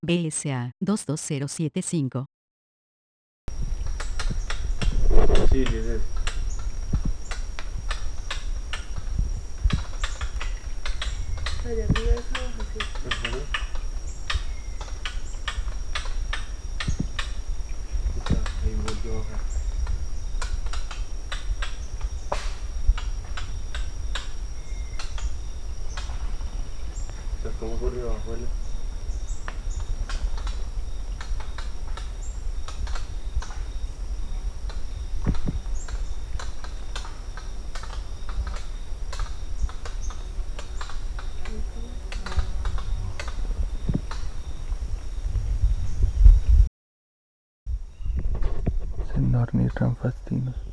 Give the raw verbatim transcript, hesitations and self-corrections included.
B S A dos dos cero siete cinco. Sí, sí, sí. Allá arriba esa hoja, sí. Ajá. Está, ahí volvió a bajar. Está como por debajo de la... Senornis Ranfastinos.